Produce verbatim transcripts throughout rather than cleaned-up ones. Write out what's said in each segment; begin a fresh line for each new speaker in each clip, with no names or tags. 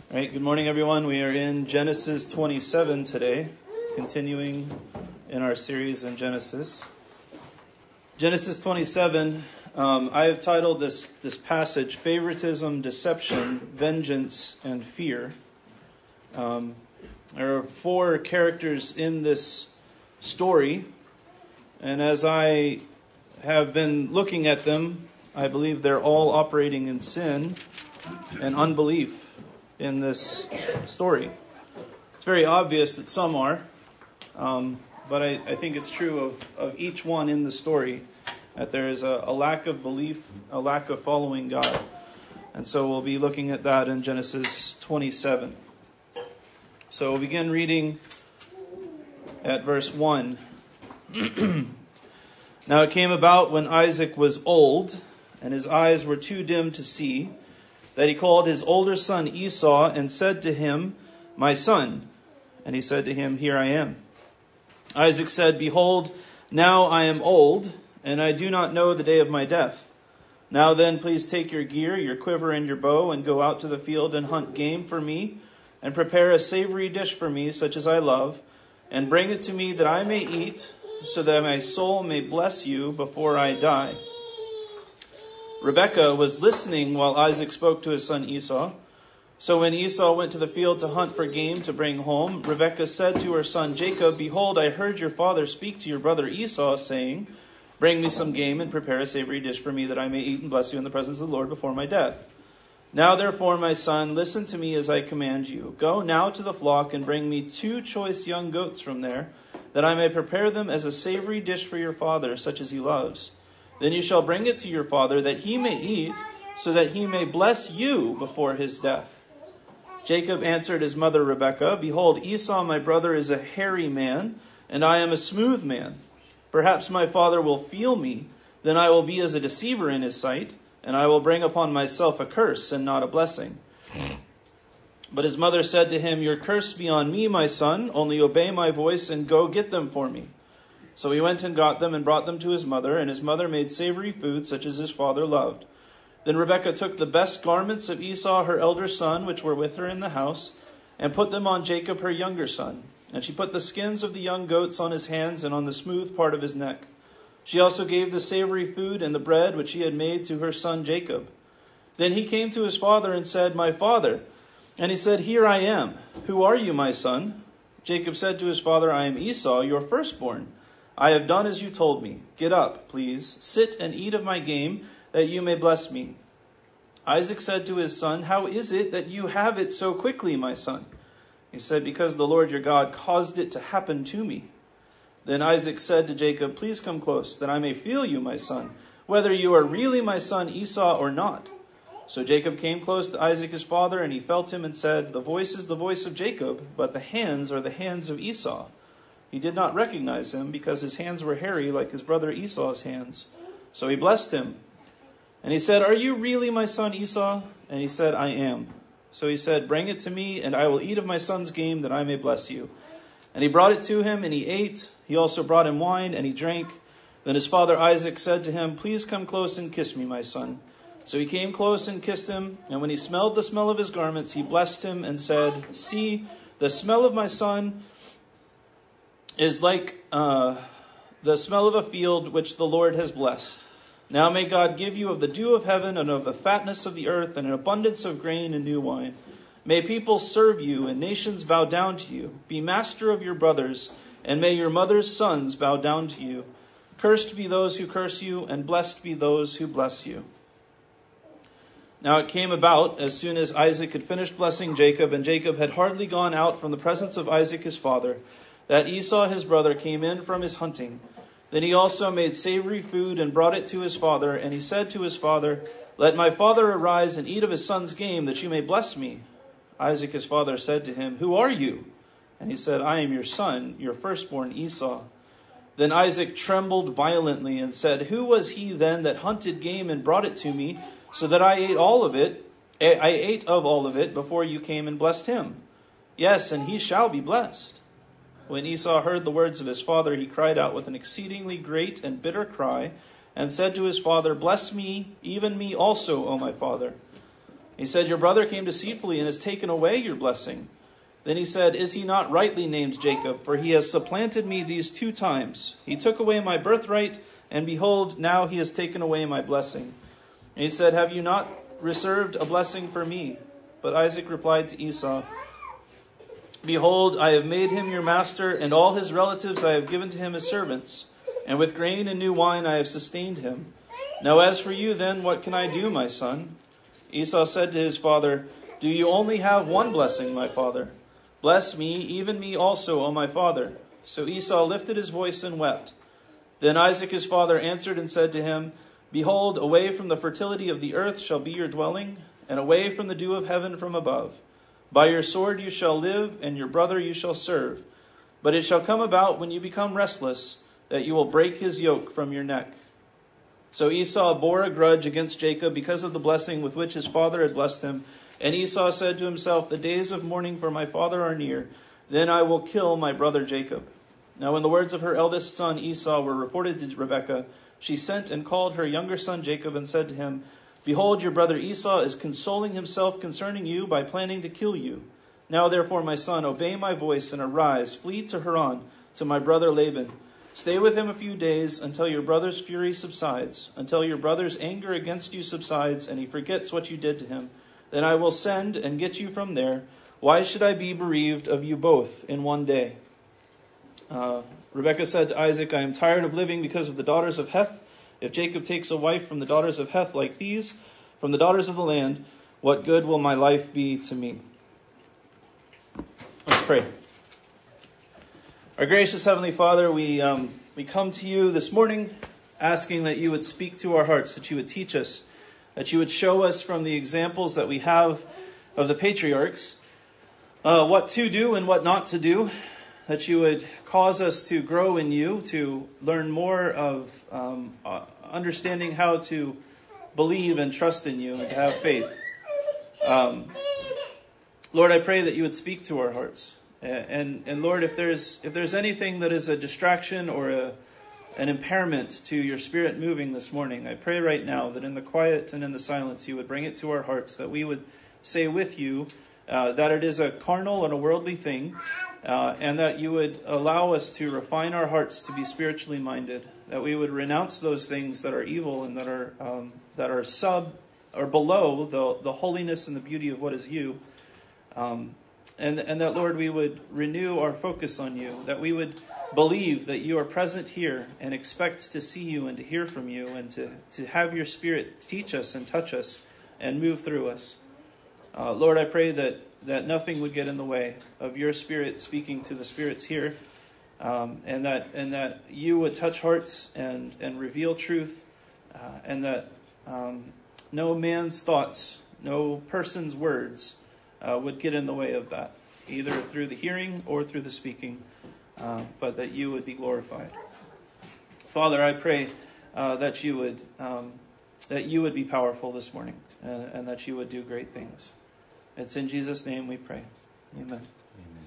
All right, good morning, everyone. We are in Genesis twenty-seven today, continuing in our series in Genesis. Genesis twenty-seven, um, I have titled this, this passage, Favoritism, Deception, Vengeance, and Fear. Um, there are four characters in this story, and as I have been looking at them, I believe they're all operating in sin and unbelief in this story. It's very obvious that some are, um, but I, I think it's true of, of each one in the story, that there is a, a lack of belief, a lack of following God. And so we'll be looking at that in Genesis twenty-seven. So we'll begin reading at verse one. Now it came about when Isaac was old, and his eyes were too dim to see, that he called his older son Esau and said to him, "My son." And he said to him, "Here I am." Isaac said, "Behold, now I am old, and I do not know the day of my death. Now then, please take your gear, your quiver, and your bow, and go out to the field and hunt game for me, and prepare a savory dish for me, such as I love, and bring it to me that I may eat, so that my soul may bless you before I die." Rebekah was listening while Isaac spoke to his son Esau. So when Esau went to the field to hunt for game to bring home, Rebekah said to her son Jacob, "Behold, I heard your father speak to your brother Esau, saying, 'Bring me some game and prepare a savory dish for me, that I may eat and bless you in the presence of the Lord before my death. Now therefore, my son, listen to me as I command you. Go now to the flock and bring me two choice young goats from there, that I may prepare them as a savory dish for your father, such as he loves. Then you shall bring it to your father, that he may eat, so that he may bless you before his death.' Jacob answered his mother Rebekah, 'Behold, Esau my brother is a hairy man, and I am a smooth man. Perhaps my father will feel me, then I will be as a deceiver in his sight, and I will bring upon myself a curse and not a blessing.' But his mother said to him, 'Your curse be on me, my son, only obey my voice and go get them for me.' So he went and got them and brought them to his mother, and his mother made savory food such as his father loved. Then Rebekah took the best garments of Esau her elder son, which were with her in the house, and put them on Jacob her younger son. And she put the skins of the young goats on his hands and on the smooth part of his neck. She also gave the savory food and the bread which she had made to her son Jacob. Then he came to his father and said, 'My father.' And he said, 'Here I am. Who are you, my son?' Jacob said to his father, 'I am Esau, your firstborn. I have done as you told me. Get up, please. Sit and eat of my game, that you may bless me.' Isaac said to his son, 'How is it that you have it so quickly, my son?' He said, 'Because the Lord your God caused it to happen to me.' Then Isaac said to Jacob, 'Please come close, that I may feel you, my son, whether you are really my son Esau or not.' So Jacob came close to Isaac his father, and he felt him and said, 'The voice is the voice of Jacob, but the hands are the hands of Esau.' He did not recognize him, because his hands were hairy like his brother Esau's hands. So he blessed him. And he said, 'Are you really my son Esau?' And he said, 'I am.' So he said, 'Bring it to me, and I will eat of my son's game, that I may bless you.' And he brought it to him, and he ate. He also brought him wine, and he drank. Then his father Isaac said to him, 'Please come close and kiss me, my son.' So he came close and kissed him. And when he smelled the smell of his garments, he blessed him and said, 'See, the smell of my son is like uh, the smell of a field which the Lord has blessed. Now may God give you of the dew of heaven and of the fatness of the earth and an abundance of grain and new wine. May people serve you and nations bow down to you. Be master of your brothers, and may your mother's sons bow down to you. Cursed be those who curse you, and blessed be those who bless you.' Now it came about, as soon as Isaac had finished blessing Jacob, and Jacob had hardly gone out from the presence of Isaac his father, that Esau his brother came in from his hunting. Then he also made savory food and brought it to his father. And he said to his father, 'Let my father arise and eat of his son's game, that you may bless me.' Isaac his father said to him, 'Who are you?' And he said, 'I am your son, your firstborn Esau.' Then Isaac trembled violently and said, 'Who was he then that hunted game and brought it to me, so that I ate all of it? I ate of all of it before you came and blessed him. Yes, and he shall be blessed.' When Esau heard the words of his father, he cried out with an exceedingly great and bitter cry, and said to his father, 'Bless me, even me also, O my father.' He said, your brother came deceitfully and has taken away your blessing. Then he said, is he not rightly named Jacob? For he has supplanted me these two times. He took away my birthright, and behold, now he has taken away my blessing. And he said, have you not reserved a blessing for me? But Isaac replied to Esau, behold, I have made him your master, and all his relatives I have given to him as servants. And with grain and new wine I have sustained him. Now as for you then, what can I do, my son? Esau said to his father, do you only have one blessing, my father? Bless me, even me also, O my father. So Esau lifted his voice and wept. Then Isaac his father answered and said to him, behold, away from the fertility of the earth shall be your dwelling, and away from the dew of heaven from above. By your sword you shall live, and your brother you shall serve. But it shall come about when you become restless, that you will break his yoke from your neck. So Esau bore a grudge against Jacob because of the blessing with which his father had blessed him. And Esau said to himself, the days of mourning for my father are near. Then I will kill my brother Jacob. Now when the words of her eldest son Esau were reported to Rebekah, she sent and called her younger son Jacob and said to him, behold, your brother Esau is consoling himself concerning you by planning to kill you. Now therefore, my son, obey my voice and arise, flee to Haran, to my brother Laban. Stay with him a few days until your brother's fury subsides, until your brother's anger against you subsides, and he forgets what you did to him. Then I will send and get you from there. Why should I be bereaved of you both in one day? Uh, Rebekah said to Isaac, I am tired of living because of the daughters of Heth. If Jacob takes a wife from the daughters of Heth like these, from the daughters of the land, what good will my life be to me? Let's pray. Our gracious Heavenly Father, we um, we come to you this morning asking that you would speak to our hearts, that you would teach us, that you would show us from the examples that we have of the patriarchs uh, what to do and what not to do, that you would cause us to grow in you, to learn more of um, uh, understanding how to believe and trust in you and to have faith. Um, Lord, I pray that you would speak to our hearts. And and Lord, if there's if there's anything that is a distraction or a an impairment to your Spirit moving this morning, I pray right now that in the quiet and in the silence you would bring it to our hearts, that we would say with you uh, that it is a carnal and a worldly thing, uh, and that you would allow us to refine our hearts to be spiritually minded, that we would renounce those things that are evil and that are um, that are sub or below the the holiness and the beauty of what is you. Um, And, and that, Lord, we would renew our focus on you, that we would believe that you are present here and expect to see you and to hear from you and to, to have your Spirit teach us and touch us and move through us. Uh, Lord, I pray that, that nothing would get in the way of your Spirit speaking to the spirits here, um, and that and that you would touch hearts and, and reveal truth, uh, and that um, no man's thoughts, no person's words Uh, would get in the way of that, either through the hearing or through the speaking, uh, but that you would be glorified. Father, I pray uh, that you would um, that you would be powerful this morning, and, and that you would do great things. It's in Jesus' name we pray. Amen. Amen.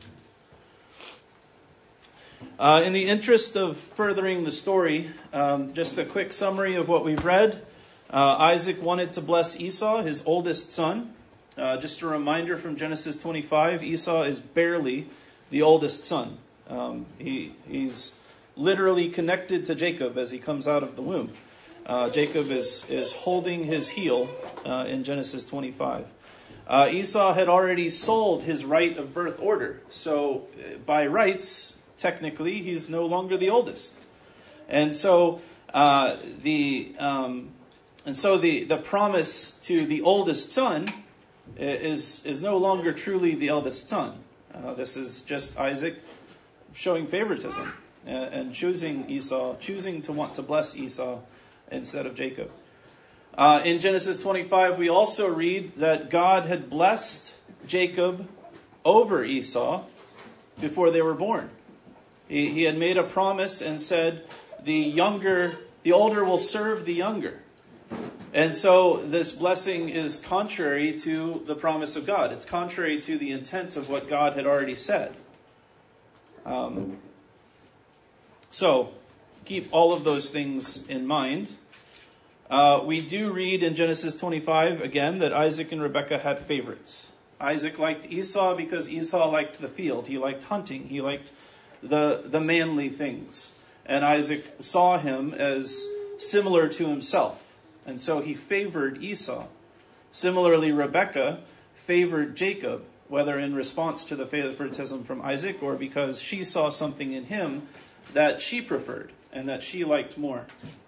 Uh, in the interest of furthering the story, um, just a quick summary of what we've read. Uh, Isaac wanted to bless Esau, his oldest son. Uh, just a reminder from Genesis twenty-five, Esau is barely the oldest son. Um, he, he's literally connected to Jacob as he comes out of the womb. Uh, Jacob is, is holding his heel uh, in Genesis twenty-five. Uh, Esau had already sold his right of birth order. So by rights, technically, he's no longer the oldest. And so uh, the um, and so the, the promise to the oldest son is is no longer truly the eldest son. Uh, this is just Isaac showing favoritism and, and choosing Esau, choosing to want to bless Esau instead of Jacob. Uh, in Genesis twenty-five, we also read that God had blessed Jacob over Esau before they were born. He, he had made a promise and said, the younger, the older will serve the younger. And so this blessing is contrary to the promise of God. It's contrary to the intent of what God had already said. Um, so keep all of those things in mind. uh, we do read in Genesis twenty-five, again, that Isaac and Rebekah had favorites. Isaac liked Esau because Esau liked the field. He liked hunting. He liked the, the manly things. And Isaac saw him as similar to himself. And so he favored Esau. Similarly, Rebekah favored Jacob, whether in response to the favoritism from Isaac or because she saw something in him that she preferred and that she liked more.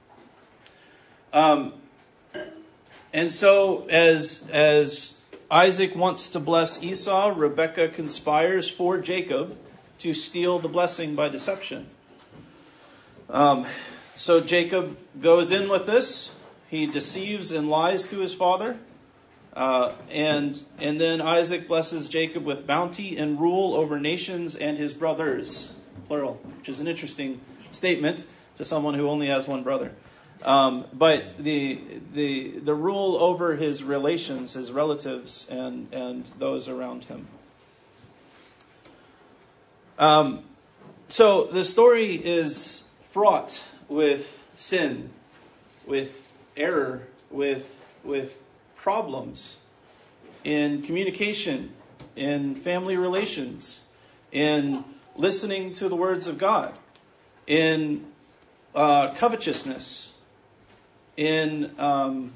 Um, and so as, as Isaac wants to bless Esau, Rebekah conspires for Jacob to steal the blessing by deception. Um, so Jacob goes in with this. He deceives and lies to his father. Uh, and and then Isaac blesses Jacob with bounty and rule over nations and his brothers, plural, which is an interesting statement to someone who only has one brother. Um, but the the the rule over his relations, his relatives, and, and those around him. Um, so the story is fraught with sin, with error, with with problems in communication, in family relations, in listening to the words of God, in uh, covetousness, in um,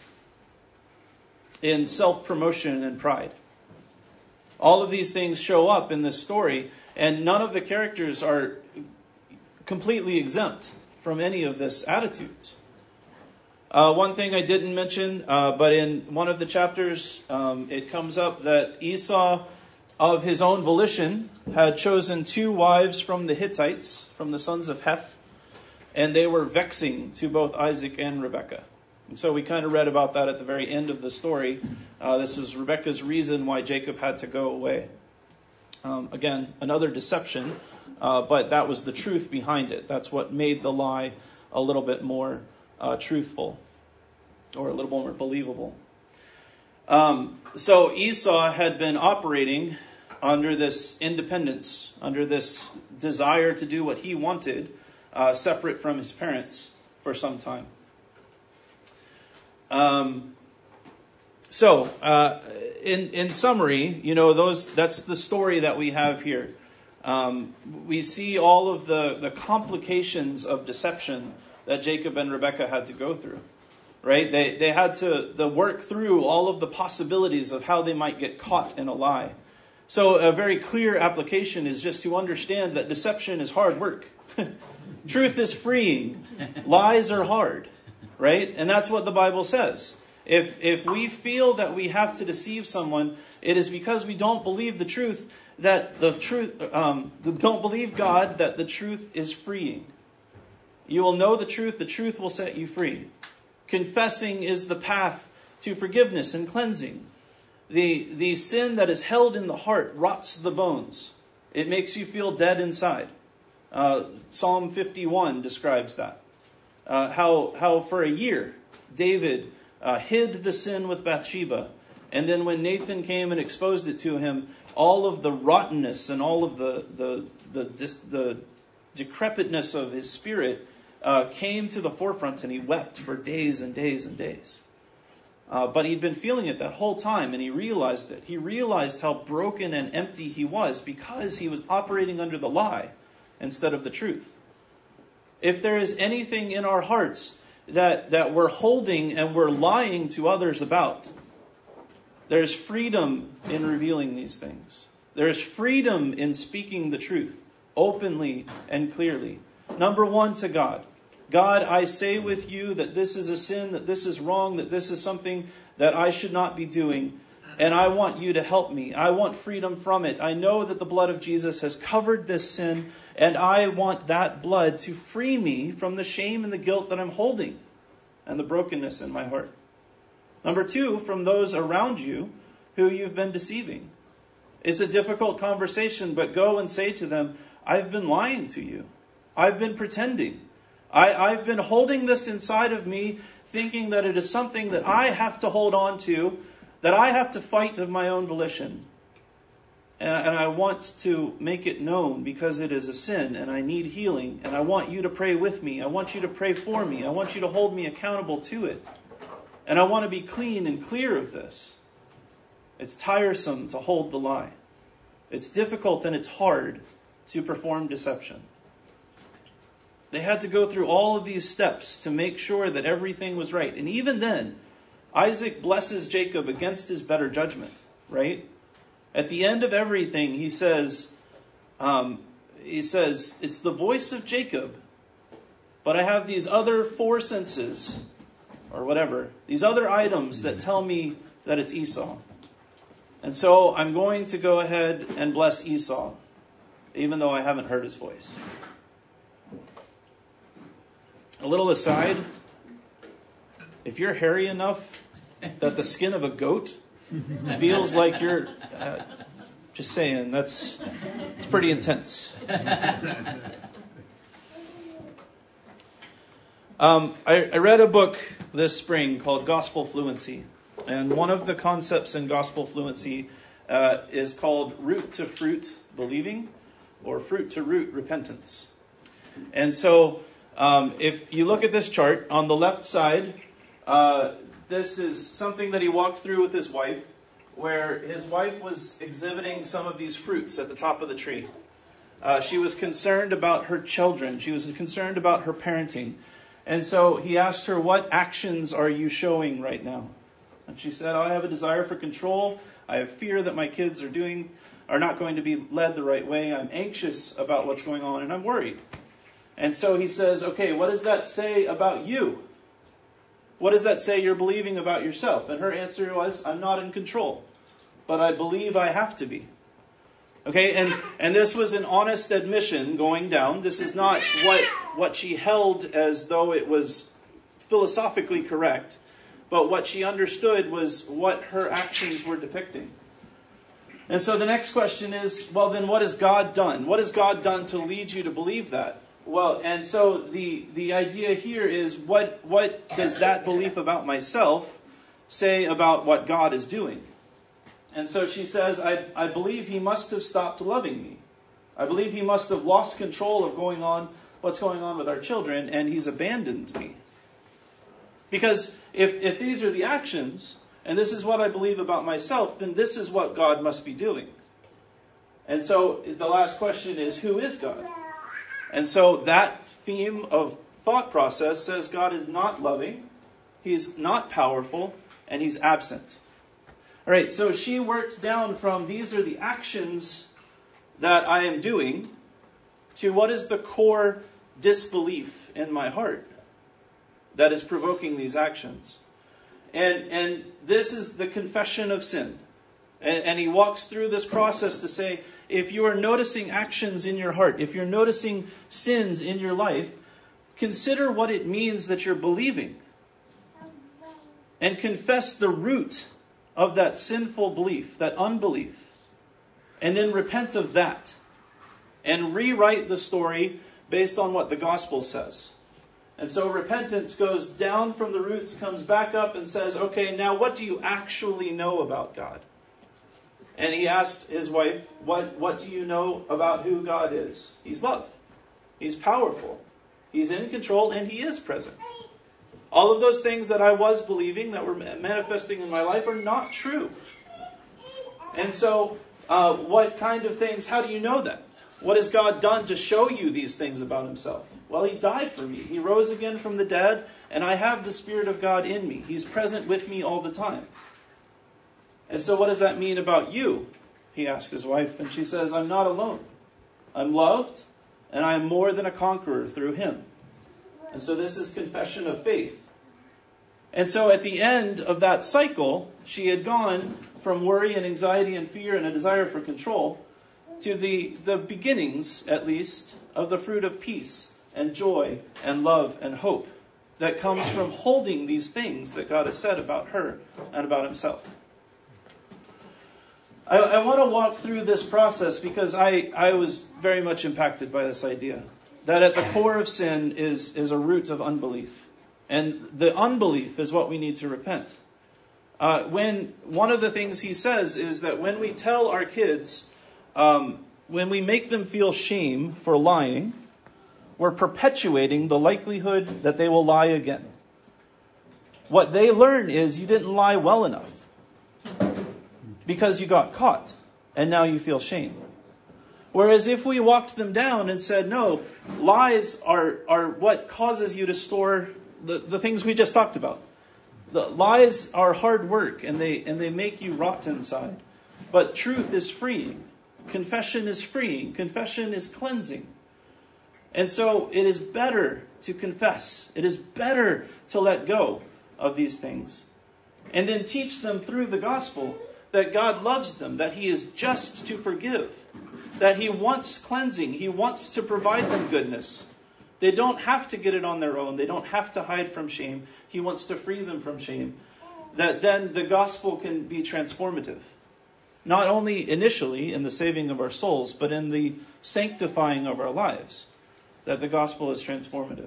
in self-promotion and pride. All of these things show up in this story, and none of the characters are completely exempt from any of this attitudes. Uh, one thing I didn't mention, uh, but in one of the chapters, um, it comes up that Esau, of his own volition, had chosen two wives from the Hittites, from the sons of Heth, and they were vexing to both Isaac and Rebekah. And so we kind of read about that at the very end of the story. Uh, this is Rebekah's reason why Jacob had to go away. Um, again, another deception, uh, but that was the truth behind it. That's what made the lie a little bit more Uh, truthful, or a little more believable. Um, so Esau had been operating under this independence, under this desire to do what he wanted, uh, separate from his parents for some time. Um, so, uh, in in summary, you know, those that's the story that we have here. Um, we see all of the, the complications of deception that Jacob and Rebekah had to go through, right? They they had to the work through all of the possibilities of how they might get caught in a lie. So a very clear application is just to understand that deception is hard work. Truth is freeing. Lies are hard, right? And that's what the Bible says. If if we feel that we have to deceive someone, it is because we don't believe the truth that the truth um, don't believe God that the truth is freeing. You will know the truth, the truth will set you free. Confessing is the path to forgiveness and cleansing. The, the sin that is held in the heart rots the bones. It makes you feel dead inside. Uh, Psalm fifty-one describes that. Uh, how, how for a year, David uh, hid the sin with Bathsheba. And then when Nathan came and exposed it to him, all of the rottenness and all of the, the, the, the, the decrepitness of his spirit Uh, came to the forefront, and he wept for days and days and days. Uh, but he'd been feeling it that whole time, and he realized it. He realized how broken and empty he was because he was operating under the lie instead of the truth. If there is anything in our hearts that, that we're holding and we're lying to others about, there's freedom in revealing these things. There's freedom in speaking the truth openly and clearly. Number one, to God. God, I say with you that this is a sin, that this is wrong, that this is something that I should not be doing. And I want you to help me. I want freedom from it. I know that the blood of Jesus has covered this sin, and I want that blood to free me from the shame and the guilt that I'm holding and the brokenness in my heart. Number two, from those around you who you've been deceiving. It's a difficult conversation, but go and say to them, I've been lying to you. I've been pretending. I, I've been holding this inside of me, thinking that it is something that I have to hold on to, that I have to fight of my own volition. and, and I want to make it known because it is a sin and I need healing. And I want you to pray with me. I want you to pray for me. I want you to hold me accountable to it. And I want to be clean and clear of this. It's tiresome to hold the lie. It's difficult and it's hard to perform deception. They had to go through all of these steps to make sure that everything was right. And even then, Isaac blesses Jacob against his better judgment, right? At the end of everything, he says, um, he says, it's the voice of Jacob, but I have these other four senses, or whatever, these other items that tell me that it's Esau. And so I'm going to go ahead and bless Esau, even though I haven't heard his voice. A little aside, if you're hairy enough that the skin of a goat feels like you're, uh, just saying, that's it's pretty intense. Um, I, I read a book this spring called Gospel Fluency. And one of the concepts in gospel fluency uh, is called root to fruit believing, or fruit to root repentance. And so um, if you look at this chart, on the left side, uh, this is something that he walked through with his wife, where his wife was exhibiting some of these fruits at the top of the tree. Uh, she was concerned about her children. She was concerned about her parenting. And so he asked her, what actions are you showing right now? And she said, oh, I have a desire for control. I have fear that my kids are doing, are not going to be led the right way. I'm anxious about what's going on, and I'm worried. And so he says, okay, what does that say about you? What does that say you're believing about yourself? And her answer was, I'm not in control, but I believe I have to be. Okay, and, and this was an honest admission going down. This is not what, what she held as though it was philosophically correct. But what she understood was what her actions were depicting. And so the next question is, well, then what has God done? What has God done to lead you to believe that? Well, and so the, the idea here is, what, what does that belief about myself say about what God is doing? And so she says, I, I believe he must have stopped loving me. I believe he must have lost control of going on, what's going on with our children, and he's abandoned me. Because if, if these are the actions, and this is what I believe about myself, then this is what God must be doing. And so the last question is, who is God? And so that theme of thought process says God is not loving, he's not powerful, and he's absent. All right, so she works down from these are the actions that I am doing to what is the core disbelief in my heart that is provoking these actions. And and this is the confession of sin. And, and he walks through this process to say, if you are noticing actions in your heart, if you're noticing sins in your life, consider what it means that you're believing. And confess the root of that sinful belief, that unbelief. And then repent of that. And rewrite the story based on what the gospel says. And so repentance goes down from the roots, comes back up and says, okay, now what do you actually know about God? And he asked his wife, what, what do you know about who God is? He's love. He's powerful. He's in control, and he is present. All of those things that I was believing that were manifesting in my life are not true. And so uh, what kind of things, how do you know that? What has God done to show you these things about himself? Well, he died for me. He rose again from the dead, and I have the Spirit of God in me. He's present with me all the time. And so what does that mean about you? He asked his wife, and she says, I'm not alone. I'm loved, and I am more than a conqueror through him. And so this is confession of faith. And so at the end of that cycle, she had gone from worry and anxiety and fear and a desire for control to the, the beginnings, at least, of the fruit of peace and joy and love and hope that comes from holding these things that God has said about her and about himself. I, I want to walk through this process because I, I was very much impacted by this idea. That at the core of sin is, is a root of unbelief. And the unbelief is what we need to repent. Uh, when one of the things he says is that when we tell our kids um, when we make them feel shame for lying, we're perpetuating the likelihood that they will lie again. What they learn is you didn't lie well enough because you got caught and now you feel shame. Whereas if we walked them down and said, no, lies are, are what causes you to store the, the things we just talked about. The lies are hard work and they and they make you rot inside. But truth is freeing. Confession is freeing. Confession is cleansing. And so it is better to confess. It is better to let go of these things. And then teach them through the gospel that God loves them, that he is just to forgive, that he wants cleansing, he wants to provide them goodness. They don't have to get it on their own. They don't have to hide from shame. He wants to free them from shame. That then the gospel can be transformative. Not only initially in the saving of our souls, but in the sanctifying of our lives. That the gospel is transformative.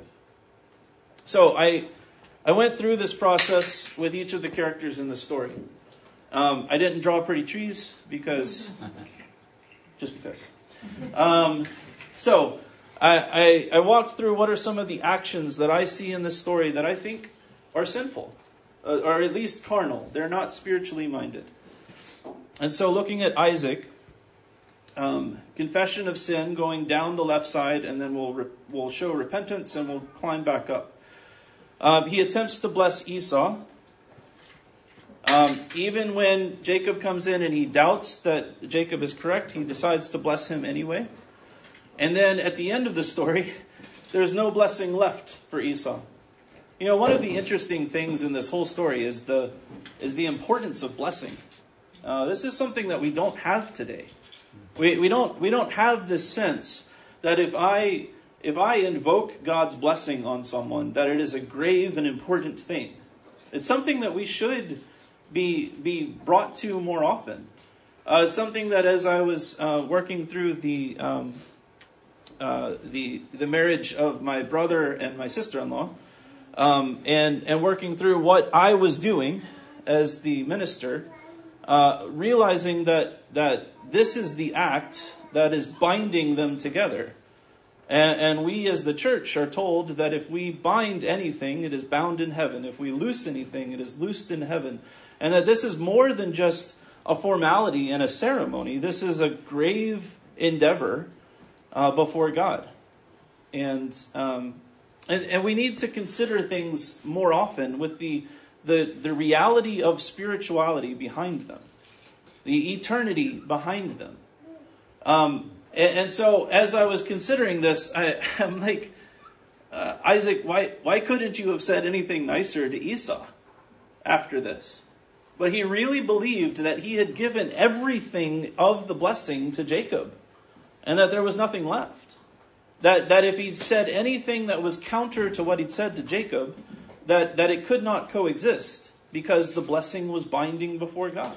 So I I went through this process with each of the characters in the story. Um, I didn't draw pretty trees because, just because. Um, so I, I I walked through what are some of the actions that I see in this story that I think are sinful, uh, or at least carnal. They're not spiritually minded. And so looking at Isaac, um, confession of sin, going down the left side, and then we'll re- we'll show repentance and we'll climb back up. Um, he attempts to bless Esau. Um, even when Jacob comes in and he doubts that Jacob is correct, he decides to bless him anyway. And then at the end of the story, there's no blessing left for Esau. You know, one of the interesting things in this whole story is the is the importance of blessing. Uh, this is something that we don't have today. We we don't we don't have this sense that if I if I invoke God's blessing on someone, that it is a grave and important thing. It's something that we should be be brought to more often. Uh, it's something that as I was uh, working through the um, uh, the the marriage of my brother and my sister-in-law, um, and and working through what I was doing as the minister. Uh, realizing that that this is the act that is binding them together. And, and we as the church are told that if we bind anything, it is bound in heaven. If we loose anything, it is loosed in heaven. And that this is more than just a formality and a ceremony. This is a grave endeavor uh, before God. And, um, and and we need to consider things more often with the The, the reality of spirituality behind them. The eternity behind them. Um, and, and so as I was considering this, I, I'm like, uh, Isaac, why, why couldn't you have said anything nicer to Esau after this? But he really believed that he had given everything of the blessing to Jacob. And that there was nothing left. That, that if he'd said anything that was counter to what he'd said to Jacob, That, that it could not coexist because the blessing was binding before God.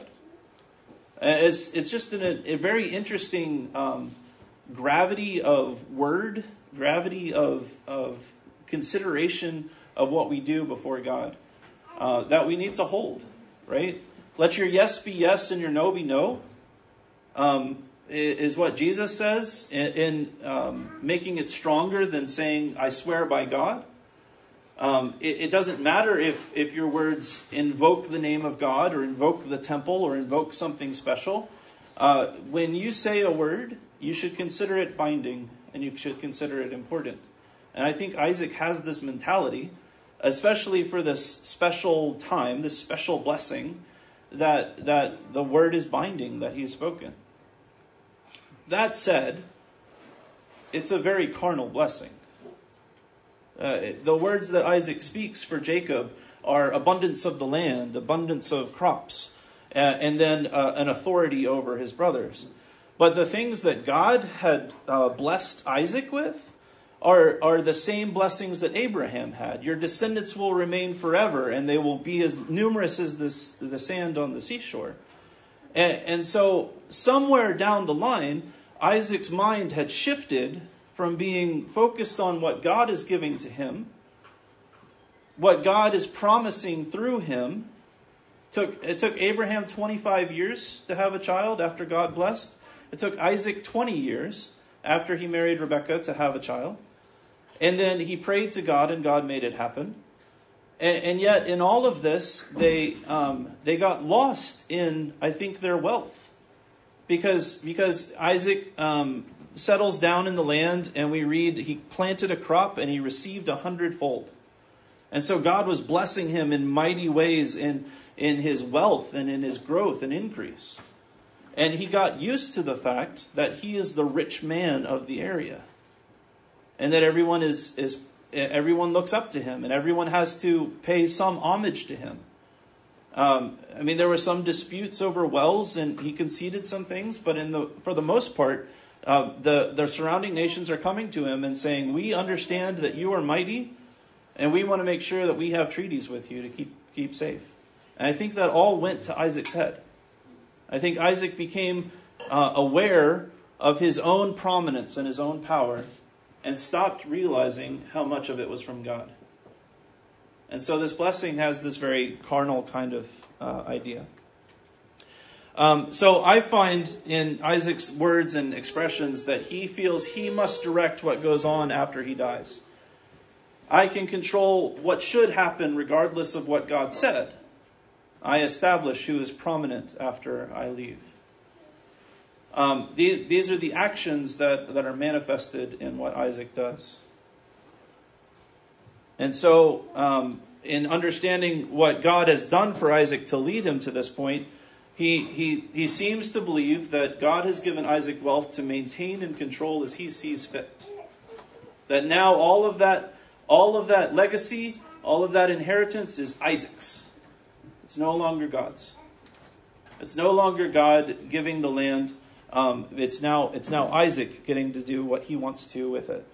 It's, it's just an, a, a very interesting um, gravity of word, gravity of, of consideration of what we do before God uh, that we need to hold, right? Let your yes be yes and your no be no um, is what Jesus says in, in um, making it stronger than saying, I swear by God. Um, it, it doesn't matter if, if your words invoke the name of God or invoke the temple or invoke something special. Uh, when you say a word, you should consider it binding and you should consider it important. And I think Isaac has this mentality, especially for this special time, this special blessing, that, that the word is binding that he's spoken. That said, it's a very carnal blessing. Uh, the words that Isaac speaks for Jacob are abundance of the land, abundance of crops, uh, and then uh, an authority over his brothers. But the things that God had uh, blessed Isaac with are, are the same blessings that Abraham had. Your descendants will remain forever, and they will be as numerous as this, the sand on the seashore. And, and so somewhere down the line, Isaac's mind had shifted from being focused on what God is giving to him, what God is promising through him. Took, it took Abraham twenty-five years to have a child after God blessed. It took Isaac twenty years after he married Rebekah to have a child. And then he prayed to God, and God made it happen. And, and yet, in all of this, they um, they got lost in, I think, their wealth. Because, because Isaac um, settles down in the land, and we read he planted a crop, and he received a hundredfold. And so God was blessing him in mighty ways in, in his wealth and in his growth and increase. And he got used to the fact that he is the rich man of the area. And that everyone is, is everyone looks up to him, and everyone has to pay some homage to him. Um, I mean, there were some disputes over wells, and he conceded some things, but in the for the most part, uh, the, the surrounding nations are coming to him and saying, we understand that you are mighty, and we want to make sure that we have treaties with you to keep keep safe. And I think that all went to Isaac's head. I think Isaac became uh, aware of his own prominence and his own power, and stopped realizing how much of it was from God. And so this blessing has this very carnal kind of uh, idea. Um, so I find in Isaac's words and expressions that he feels he must direct what goes on after he dies. I can control what should happen regardless of what God said. I establish who is prominent after I leave. Um, these, these are the actions that, that are manifested in what Isaac does. And so, um, in understanding what God has done for Isaac to lead him to this point, he, he, he seems to believe that God has given Isaac wealth to maintain and control as he sees fit. That now all of that, all of that legacy, all of that inheritance is Isaac's. It's no longer God's. It's no longer God giving the land. Um, it's now it's now Isaac getting to do what he wants to with it.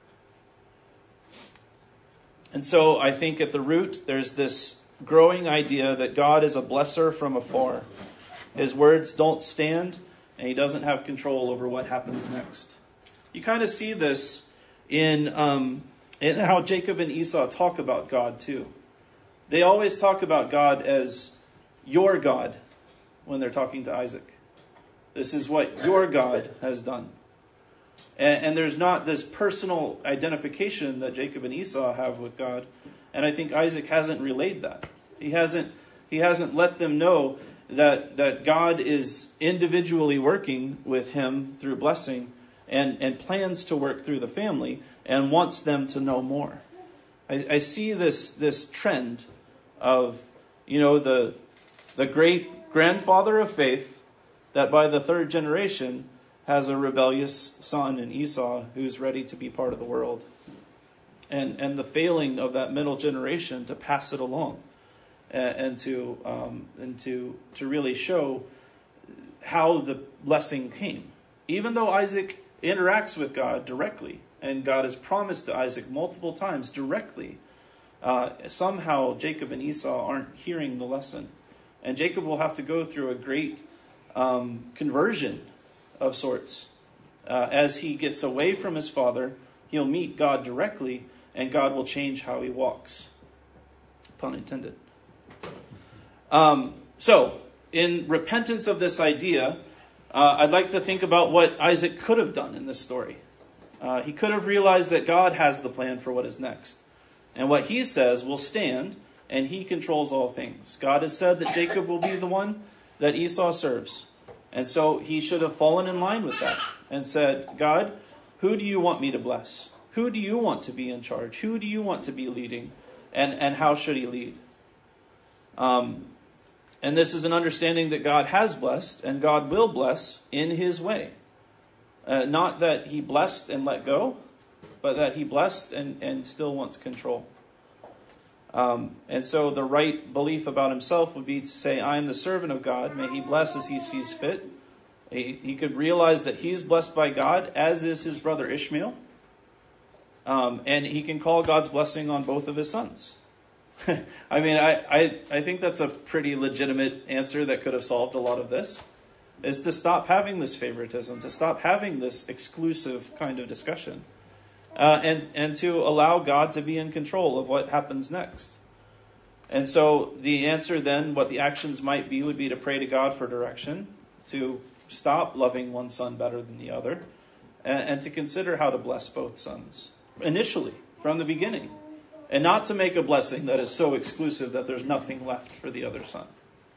And so I think at the root there's this growing idea that God is a blesser from afar. His words don't stand, and he doesn't have control over what happens next. You kind of see this in, um, in how Jacob and Esau talk about God too. They always talk about God as your God when they're talking to Isaac. This is what your God has done. And, and there's not this personal identification that Jacob and Esau have with God. And I think Isaac hasn't relayed that. He hasn't, he hasn't let them know that, that God is individually working with him through blessing and, and plans to work through the family and wants them to know more. I, I see this, this trend of, you know, the, the great grandfather of faith that by the third generation has a rebellious son in Esau who's ready to be part of the world. And and the failing of that middle generation to pass it along and, and to um, and to to really show how the blessing came. Even though Isaac interacts with God directly, and God has promised to Isaac multiple times directly, uh, somehow Jacob and Esau aren't hearing the lesson. And Jacob will have to go through a great Um, conversion of sorts. Uh, as he gets away from his father, he'll meet God directly, and God will change how he walks. Pun intended. Um, so, in repentance of this idea, uh, I'd like to think about what Isaac could have done in this story. Uh, he could have realized that God has the plan for what is next. And what he says will stand, and he controls all things. God has said that Jacob will be the one that Esau serves. And so he should have fallen in line with that and said, God, who do you want me to bless? Who do you want to be in charge? Who do you want to be leading? And, and how should he lead? Um, and this is an understanding that God has blessed and God will bless in his way. Uh, not that he blessed and let go, but that he blessed and, and still wants control. Um, and so the right belief about himself would be to say, I am the servant of God. May he bless as he sees fit. He, he could realize that he is blessed by God, as is his brother Ishmael. Um, and he can call God's blessing on both of his sons. I mean, I, I, I think that's a pretty legitimate answer that could have solved a lot of this. Is to stop having this favoritism, to stop having this exclusive kind of discussion. Uh, and, and to allow God to be in control of what happens next. And so the answer then, what the actions might be, would be to pray to God for direction, to stop loving one son better than the other, and, and to consider how to bless both sons initially, from the beginning, and not to make a blessing that is so exclusive that there's nothing left for the other son.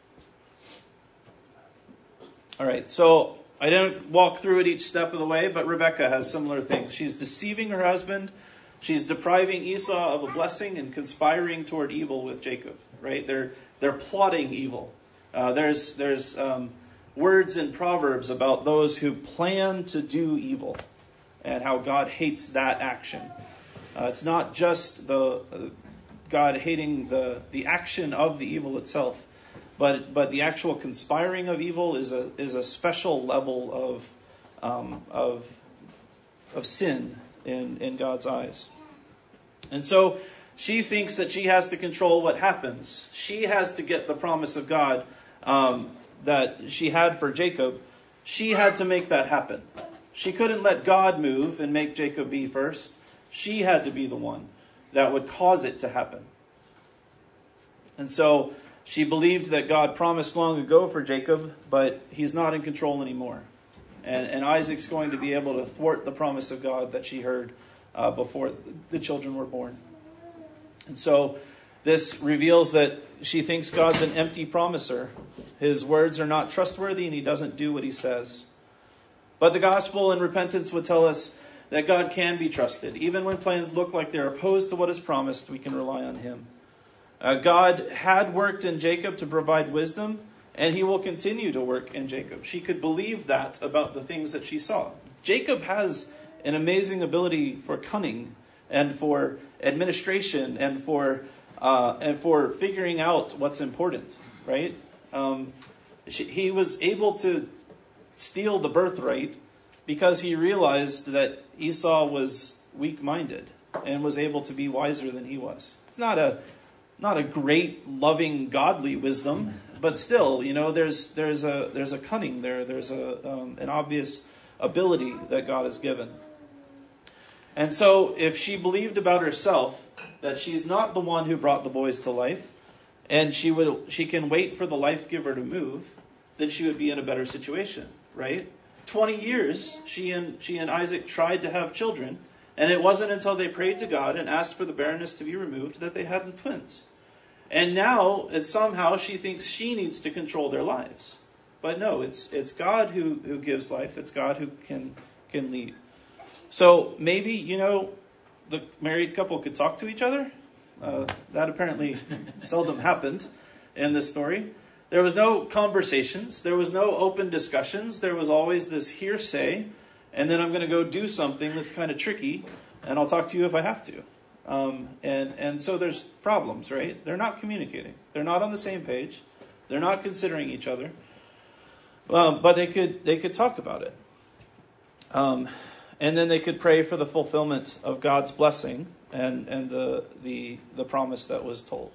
All right, so I didn't walk through it each step of the way, but Rebekah has similar things. She's deceiving her husband. She's depriving Esau of a blessing and conspiring toward evil with Jacob. Right? They're they're plotting evil. Uh, there's there's um, words in Proverbs about those who plan to do evil, and how God hates that action. Uh, it's not just the uh, God hating the the action of the evil itself. But but the actual conspiring of evil is a is a special level of um, of of sin in, in God's eyes. And so she thinks that she has to control what happens. She has to get the promise of God um, that she had for Jacob. She had to make that happen. She couldn't let God move and make Jacob be first. She had to be the one that would cause it to happen. And so she believed that God promised long ago for Jacob, but he's not in control anymore. And, and Isaac's going to be able to thwart the promise of God that she heard uh, before the children were born. And so this reveals that she thinks God's an empty promiser. His words are not trustworthy and he doesn't do what he says. But the gospel and repentance would tell us that God can be trusted. Even when plans look like they're opposed to what is promised, we can rely on him. Uh, God had worked in Jacob to provide wisdom, and he will continue to work in Jacob. She could believe that about the things that she saw. Jacob has an amazing ability for cunning and for administration and for uh, and for figuring out what's important, right? Um, she, he was able to steal the birthright because he realized that Esau was weak-minded and was able to be wiser than he was. It's not a Not a great, loving, godly wisdom, but still, you know, there's there's a there's a cunning there. There's a um, an obvious ability that God has given. And so, if she believed about herself that she's not the one who brought the boys to life, and she would she can wait for the life giver to move, then she would be in a better situation, right? Twenty years she and she and Isaac tried to have children, and it wasn't until they prayed to God and asked for the barrenness to be removed that they had the twins. And now, it's somehow, she thinks she needs to control their lives. But no, it's it's God who, who gives life. It's God who can can lead. So maybe, you know, the married couple could talk to each other. Uh, that apparently seldom happened in this story. There was no conversations. There was no open discussions. There was always this hearsay. And then I'm going to go do something that's kind of tricky. And I'll talk to you if I have to. Um, and, and so there's problems, right? They're not communicating. They're not on the same page. They're not considering each other. Um, but they could they could talk about it. Um, and then they could pray for the fulfillment of God's blessing and, and the, the, the promise that was told.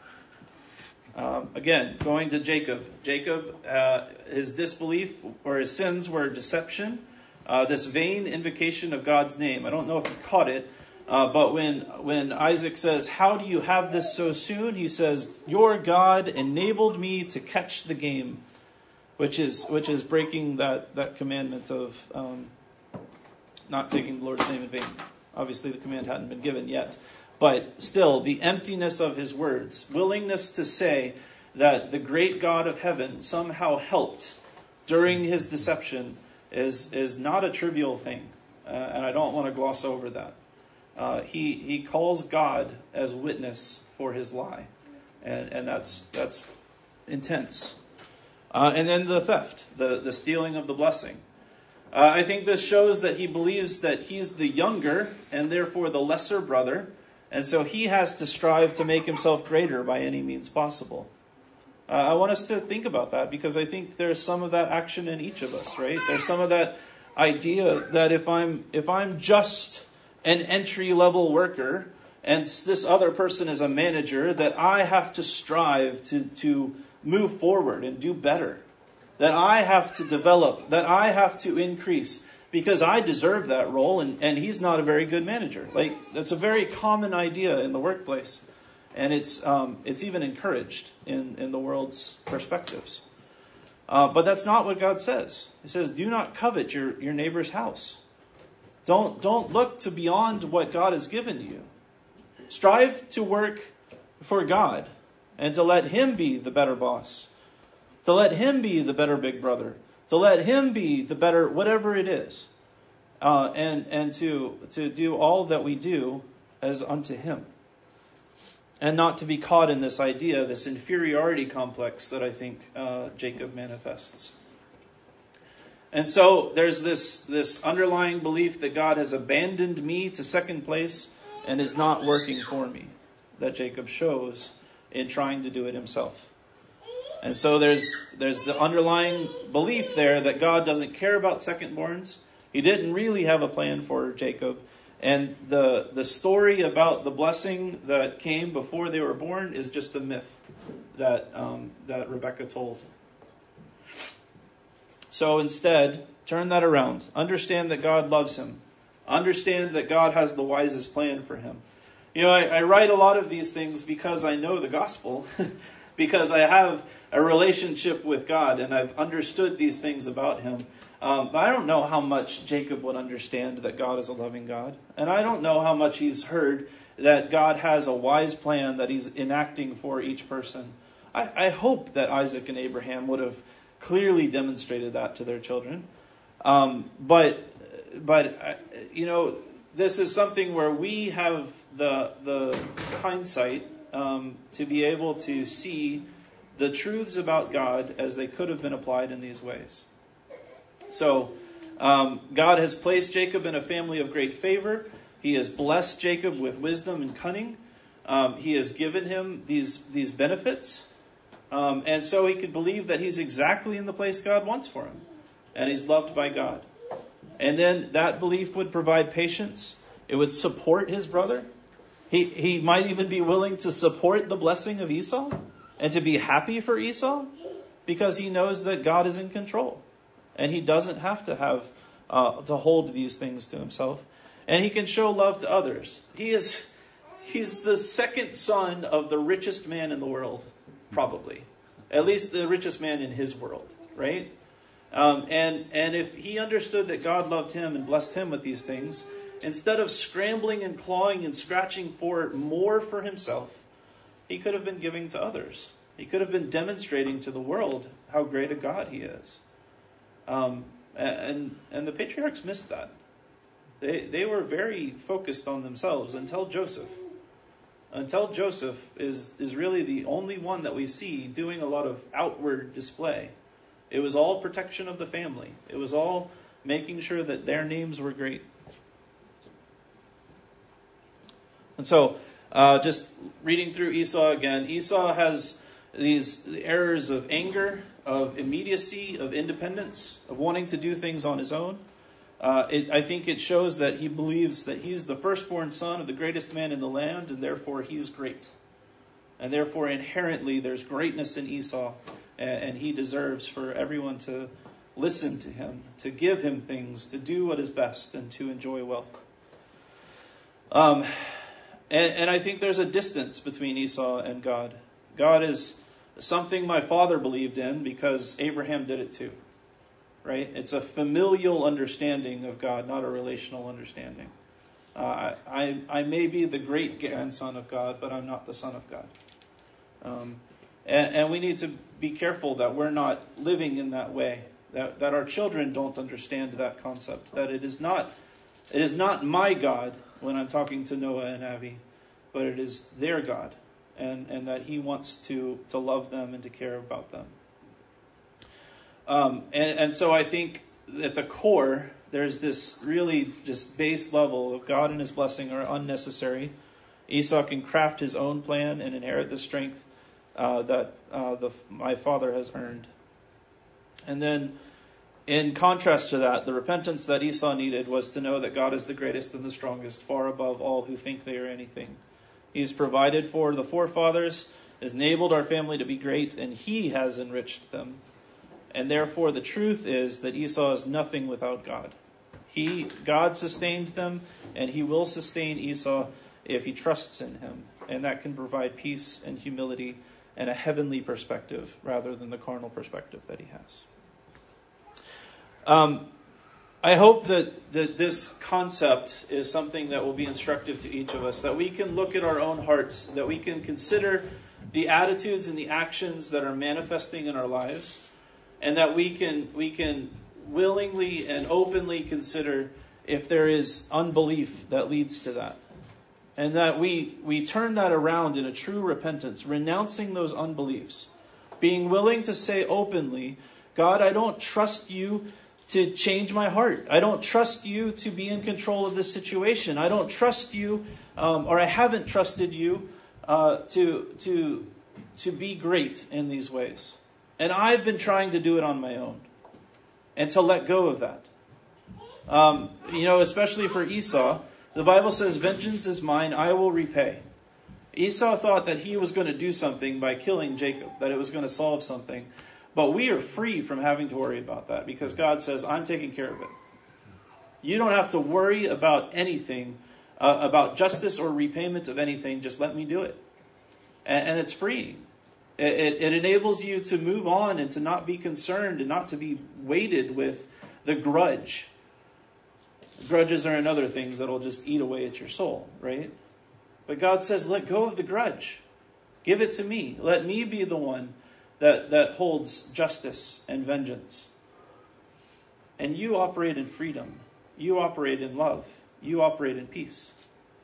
Um, again, going to Jacob. Jacob, uh, his disbelief or his sins were deception. Uh, this vain invocation of God's name. I don't know if you caught it. Uh, but when when Isaac says, "How do you have this so soon?" he says, "Your God enabled me to catch the game," which is which is breaking that, that commandment of um, not taking the Lord's name in vain. Obviously, the command hadn't been given yet. But still, the emptiness of his words, willingness to say that the great God of heaven somehow helped during his deception is, is not a trivial thing. Uh, and I don't want to gloss over that. Uh, he he calls God as witness for his lie, and and that's that's intense. Uh, and then the theft, the the stealing of the blessing. Uh, I think this shows that he believes that he's the younger and therefore the lesser brother, and so he has to strive to make himself greater by any means possible. Uh, I want us to think about that because I think there's some of that action in each of us, right? There's some of that idea that if I'm if I'm just an entry-level worker, and this other person is a manager, that I have to strive to, to move forward and do better. That I have to develop, that I have to increase, because I deserve that role, and, and he's not a very good manager. Like, that's a very common idea in the workplace. And it's um, it's even encouraged in, in the world's perspectives. Uh, but that's not what God says. He says, do not covet your, your neighbor's house. Don't, don't look to beyond what God has given you. Strive to work for God and to let him be the better boss. To let him be the better big brother. To let him be the better whatever it is. Uh, and and to, to do all that we do as unto him. And not to be caught in this idea, this inferiority complex that I think uh, Jacob manifests. And so there's this, this underlying belief that God has abandoned me to second place and is not working for me, that Jacob shows in trying to do it himself. And so there's there's the underlying belief there that God doesn't care about secondborns. He didn't really have a plan for Jacob. And the the story about the blessing that came before they were born is just a myth that um, that Rebekah told. So instead, turn that around. Understand that God loves him. Understand that God has the wisest plan for him. You know, I, I write a lot of these things because I know the gospel, because I have a relationship with God and I've understood these things about him. Um, but I don't know how much Jacob would understand that God is a loving God. And I don't know how much he's heard that God has a wise plan that he's enacting for each person. I, I hope that Isaac and Abraham would have clearly demonstrated that to their children. Um, but, but you know, this is something where we have the, the hindsight um, to be able to see the truths about God as they could have been applied in these ways. So, um, God has placed Jacob in a family of great favor. He has blessed Jacob with wisdom and cunning. Um, he has given him these, these benefits. Um, and so he could believe that he's exactly in the place God wants for him. And he's loved by God. And then that belief would provide patience. It would support his brother. He, he might even be willing to support the blessing of Esau and to be happy for Esau because he knows that God is in control. And he doesn't have to have uh, to hold these things to himself. And he can show love to others. He is he's the second son of the richest man in the world, probably. At least the richest man in his world, right? Um, and, and if he understood that God loved him and blessed him with these things, instead of scrambling and clawing and scratching for more for himself, he could have been giving to others. He could have been demonstrating to the world how great a God he is. Um, and and the patriarchs missed that. They they were very focused on themselves until Joseph. Until Joseph is, is really the only one that we see doing a lot of outward display. It was all protection of the family. It was all making sure that their names were great. And so, uh, just reading through Esau again, Esau has these errors of anger, of immediacy, of independence, of wanting to do things on his own. Uh, it, I think it shows that he believes that he's the firstborn son of the greatest man in the land, and therefore he's great. And therefore inherently there's greatness in Esau, and, and he deserves for everyone to listen to him, to give him things, to do what is best, and to enjoy wealth. Um, and, and I think there's a distance between Esau and God. God is something my father believed in because Abraham did it too. Right? It's a familial understanding of God, not a relational understanding. Uh, I, I may be the great grandson of God, but I'm not the son of God. Um, and, and we need to be careful that we're not living in that way. That, that our children don't understand that concept. That it is not, it is not my God when I'm talking to Noah and Avi, but it is their God. And, and that he wants to, to love them and to care about them. Um, and, and so I think at the core, there's this really just base level of God and his blessing are unnecessary. Esau can craft his own plan and inherit the strength uh, that uh, the, my father has earned. And then in contrast to that, the repentance that Esau needed was to know that God is the greatest and the strongest, far above all who think they are anything. He's provided for the forefathers, has enabled our family to be great, and he has enriched them. And therefore, the truth is that Esau is nothing without God. He, God sustained them, and he will sustain Esau if he trusts in him. And that can provide peace and humility and a heavenly perspective rather than the carnal perspective that he has. Um, I hope that, that this concept is something that will be instructive to each of us, that we can look at our own hearts, that we can consider the attitudes and the actions that are manifesting in our lives, and that we can we can willingly and openly consider if there is unbelief that leads to that. And that we, we turn that around in a true repentance, renouncing those unbeliefs, being willing to say openly, God, I don't trust you to change my heart. I don't trust you to be in control of this situation. I don't trust you, um, or I haven't trusted you uh, to, to, to be great in these ways. And I've been trying to do it on my own. And to let go of that. Um, you know, especially for Esau, the Bible says, vengeance is mine, I will repay. Esau thought that he was going to do something by killing Jacob, that it was going to solve something. But we are free from having to worry about that because God says, I'm taking care of it. You don't have to worry about anything, uh, about justice or repayment of anything. Just let me do it. And, and it's freeing. It, it, it enables you to move on and to not be concerned and not to be weighted with the grudge. Grudges are another things that will just eat away at your soul, right? But God says, let go of the grudge. Give it to me. Let me be the one that, that holds justice and vengeance. And you operate in freedom. You operate in love. You operate in peace.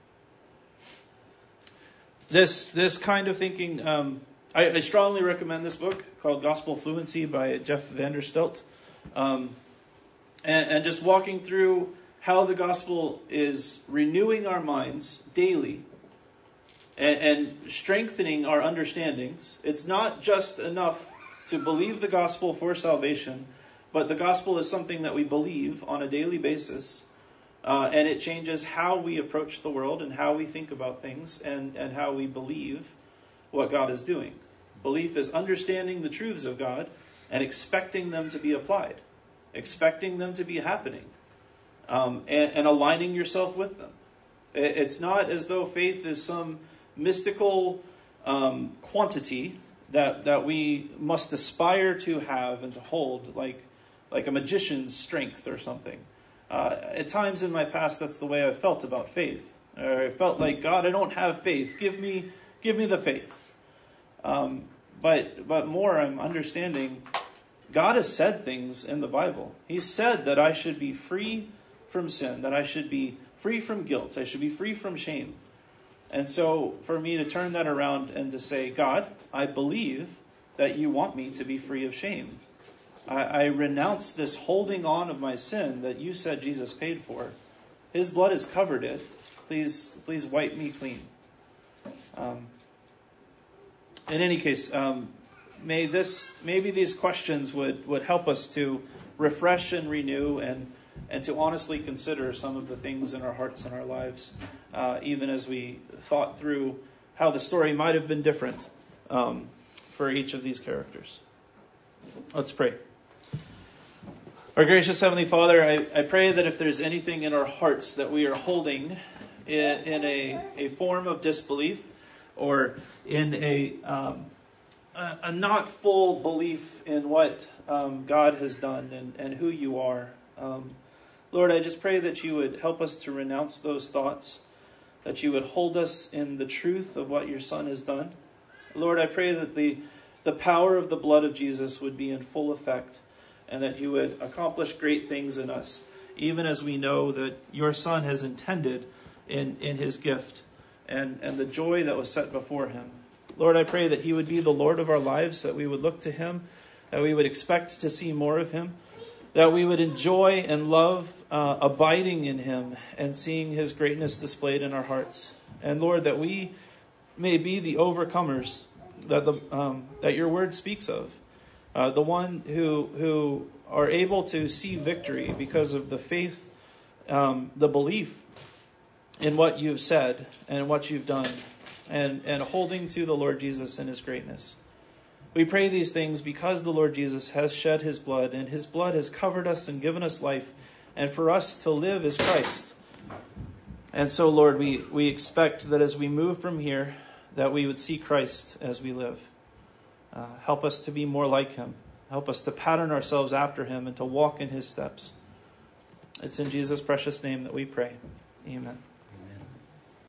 This, this kind of thinking, um, I, I strongly recommend this book called Gospel Fluency by Jeff Vanderstelt. Um, and, and just walking through how the gospel is renewing our minds daily and, and strengthening our understandings. It's not just enough to believe the gospel for salvation, but the gospel is something that we believe on a daily basis. Uh, and it changes how we approach the world and how we think about things and, and how we believe what God is doing. Belief is understanding the truths of God and expecting them to be applied, expecting them to be happening. Um, and, and aligning yourself with them. It, it's not as though faith is some mystical um, quantity that that we must aspire to have and to hold, like like a magician's strength or something. Uh, at times in my past, that's the way I've felt about faith. Or I felt like, God, I don't have faith. Give me, give me the faith. Um, but but more, I'm understanding God has said things in the Bible. He said that I should be free from sin, that I should be free from guilt, I should be free from shame. And so for me to turn that around and to say, God, I believe that you want me to be free of shame. I, I renounce this holding on of my sin that you said Jesus paid for. His blood has covered it. Please, please wipe me clean. Um, in any case, um, may this, maybe these questions would, would help us to refresh and renew and and to honestly consider some of the things in our hearts and our lives, uh, even as we thought through how the story might have been different um, for each of these characters. Let's pray. Our gracious Heavenly Father, I, I pray that if there's anything in our hearts that we are holding in, in a, a form of disbelief or in a, um, a, a not full belief in what um, God has done and, and who you are, um, Lord, I just pray that you would help us to renounce those thoughts, that you would hold us in the truth of what your Son has done. Lord, I pray that the, the power of the blood of Jesus would be in full effect and that you would accomplish great things in us, even as we know that your Son has intended in, in his gift and, and the joy that was set before him. Lord, I pray that he would be the Lord of our lives, that we would look to him, that we would expect to see more of him, that we would enjoy and love uh, abiding in him and seeing his greatness displayed in our hearts. And Lord, that we may be the overcomers that the um, that your word speaks of. Uh, the one who who are able to see victory because of the faith, um, the belief in what you've said and what you've done, and, and holding to the Lord Jesus and his greatness. We pray these things because the Lord Jesus has shed his blood, and his blood has covered us and given us life, and for us to live is Christ. And so, Lord, we, we expect that as we move from here, that we would see Christ as we live. Uh, help us to be more like him. Help us to pattern ourselves after him and to walk in his steps. It's in Jesus' precious name that we pray. Amen.